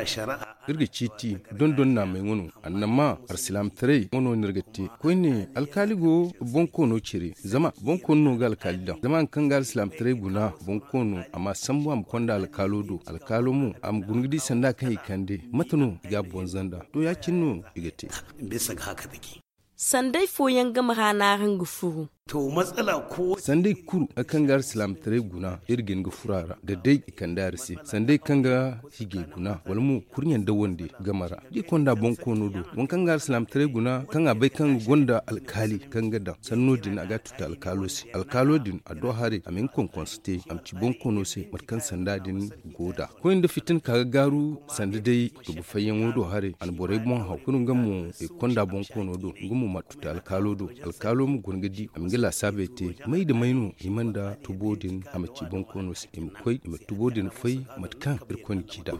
shari'a irga citi don na mai ngono annama arsilam tare ngono nirgate ko ne alkaligo bonko no cire zama bonko no gal kalida zama kan gal islam tare guna bonko no amma sambu am konda alkalodo alkalomu am gungidi sanda kai kande matano ga bonzanda to ya kinno igate bisa ga haka take sandai foyan gama hanarin gufuru to matsala ko sandai kuru akan gar islam tare guna irgin gufurara da dai ikan darsi sandai kanga hige guna walmu kurnyan da wonde gamara di konda bonko nodo won kan gar islam tare guna kanga bai kan gonda alkali kanga da sannodin aga tuta alkalodin ado hare amin kon konste am ci bonko no se markan sandadin goda ko inda fitin kaga garu sandai to bu fayyan wodo hare an bore bon hakunun gamu e konda bonko nodo gumu matuta alkalomu gongadi am la sabete mai da mainu imanda tubodin amaci bonkonos imkoi tubodin fai matkan irkon kida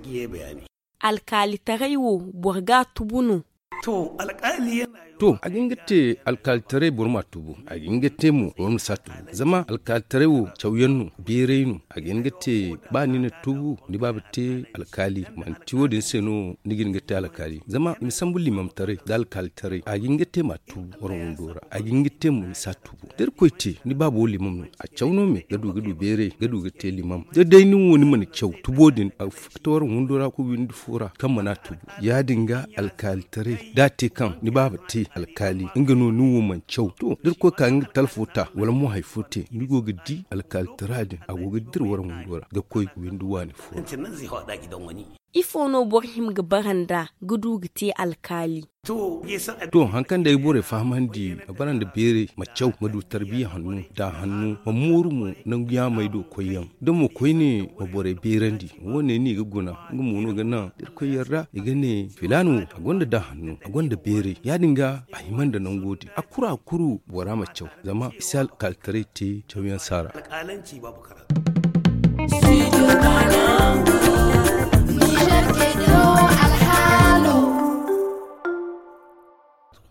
alkali taraiwo burga tubunu to alkali yana to a gingate alkaltare burma tubu a gingate mu wani satu zama alkaltare wo chauyennu birenu a gingate ba ni na tubu ni babu te alkali man tiwo din seno ni gingate alkali zama misambu limam tare da alkaltare a gingate ma tubu wurin ndora a gingate mu satu der koite ni babu limam a chauno me gadu bere gadu gate limam da dai ni woni man chau tubo din a fitowar ndora ku windu fura kan mana tubu ya dinga alkaltare date kan ni babu te alkali ingano nuwo man kyau to dirko kan talfota wala mu haifote ni go gidi alkal tiradin agogo dirwar mun dora ga koy winduwa ne fo nan zai hada gidan wani ifo no borhim ga baranda gudu gite alkali to yasa to hankan da ibore famandi baranda bere macau madu tarbiya hannu da hannu mamuru mu nan ya maido koyan don mu koy ne mabore berandi wone ni ga guna ngumu no gana dirko yarda igane filanu agonda da hannu agonda bere ya dinga ahiman da nan godi akura bora macau zama isal kaltarete chawyan sara alƙalanci babu karatu